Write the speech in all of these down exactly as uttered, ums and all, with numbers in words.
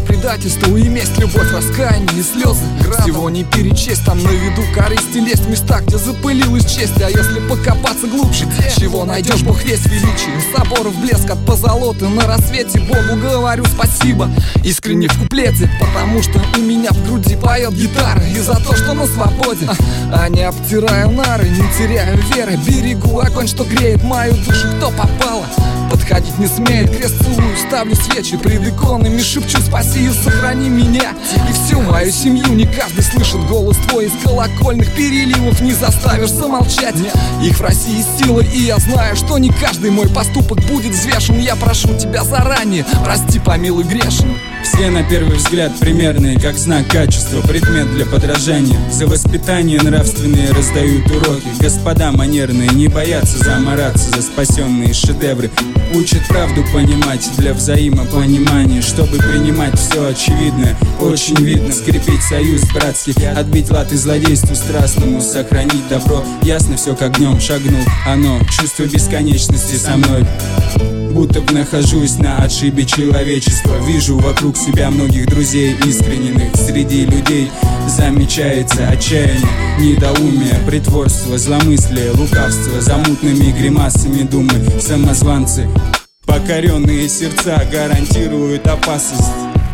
предательство и месть, любовь, раскаяние и слезы градом. Всего не перечесть, там на виду корысть и лесть, в местах, где запылилась честь. А если покопаться глубже, чего найдешь, Бог весь величие. Соборов блеск от позолоты на рассвете, Богу говорю спасибо искренне в куплете, потому что у меня в груди поет гитара. И за то, что на свободе, а, а не обтираю нары, не теряю веры, берегу огонь, что греет мою душу. Кто попало, подходить не смеет, крест целую, ставлю свечи пред иконами, шепчу спаси и сохрани меня и всю мою семью. Не каждый слышит голос твой из колокольных переливов, не заставишь замолчать. Их в России сила, и я знаю, что не каждый мой поступок будет взвешен. Я прошу тебя заранее, прости, помилуй грешен. Все на первый взгляд примерные, как знак качества, предмет для подражания. За воспитание нравственные раздают уроки. Господа манерные не боятся замораться за спасенные шедевры. Учат правду понимать для взаимопонимания, чтобы принимать все очевидное. Очень видно, скрепить союз братский, отбить лад и злодейству страстному, сохранить добро. Ясно все, как днем шагнул оно, чувство бесконечности со мной. Будто б нахожусь на отшибе человечества. Вижу вокруг себя многих друзей искренних. Среди людей замечается отчаяние, недоумие, притворство, зломыслие, лукавство. За мутными гримасами думы самозванцы. Покоренные сердца гарантируют опасность.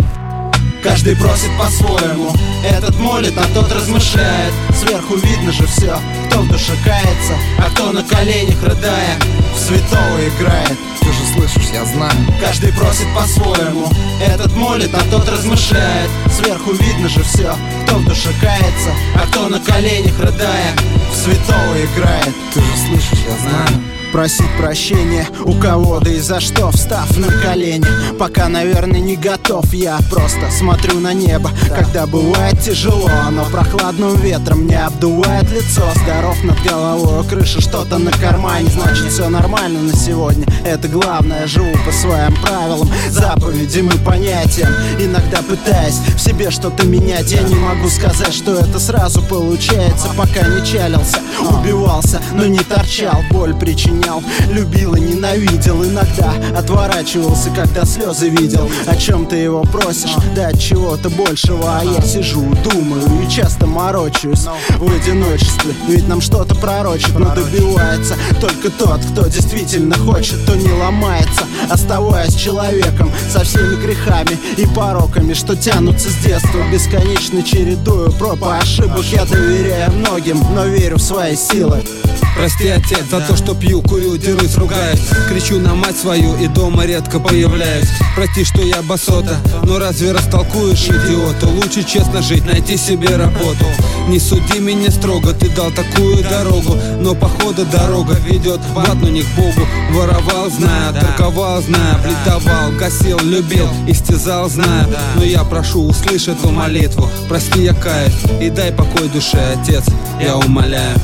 Каждый просит по-своему, этот молит, а тот размышляет. Сверху видно же все, кто в душе кается, а кто на коленях, рыдая, в святого играет. Ты же слышишь, я знаю. Каждый просит по-своему, этот молит, а тот размышляет. Сверху видно же все, кто в душе кается, а кто на коленях, рыдая, в святого играет. Ты же слышишь, я знаю. Просить прощения у кого, да и за что, встав на колени. Пока, наверное, не готов, я просто смотрю на небо. Когда бывает тяжело, оно прохладным ветром не обдувает лицо. Здоров над головой, крыша, что-то на кармане, значит все нормально на сегодня. Это главное, живу по своим правилам, заповедям и понятиям. Иногда пытаясь в себе что-то менять, я не могу сказать, что это сразу получается. Пока не чалился, убивался, но не торчал, боль причинял. Любил и ненавидел, иногда отворачивался, когда слезы видел. О чем ты его просишь, да от чего-то большего. А я сижу, думаю и часто морочаюсь в одиночестве. Ведь нам что-то пророчит, но добивается только тот, кто действительно хочет, то не ломается, оставаясь человеком со всеми грехами и пороками, что тянутся с детства, бесконечно чередую проб и ошибок. Я доверяю многим, но верю в свои силы. Прости, отец, за то, что пью, курю, дерусь, ругаюсь. Кричу на мать свою и дома редко появляюсь. Прости, что я басота, но разве растолкуешь, идиота? Лучше честно жить, найти себе работу. Не суди меня строго, ты дал такую дорогу, но походу дорога ведет в ад, но не к Богу. Воровал, зная, торговал, зная, плитовал, косил, любил, истязал, зная. Но я прошу, услышь эту молитву. Прости, я каюсь, и дай покой душе, отец, я умоляю.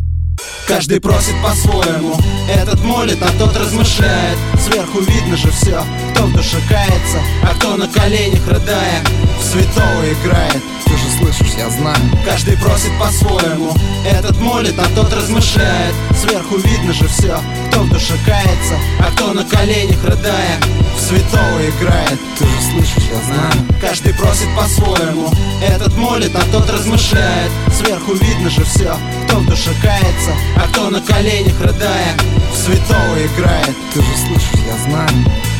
Каждый просит по-своему, этот молит, а тот размышляет. Сверху видно же все, кто в душе кается, а кто на коленях, рыдая, в святого играет. Ты же слышишь, я знаю. Каждый просит по-своему, этот молит, а тот размышляет. Сверху видно же все, кто в душе кается, а кто на коленях, рыдая, в святого играет. Ты же слышишь, я знаю. Каждый просит по-своему, этот молит, а тот размышляет. Сверху видно же все, кто в душе кается, а кто на коленях, рыдая, в святого играет. Ты же слышишь, я знаю.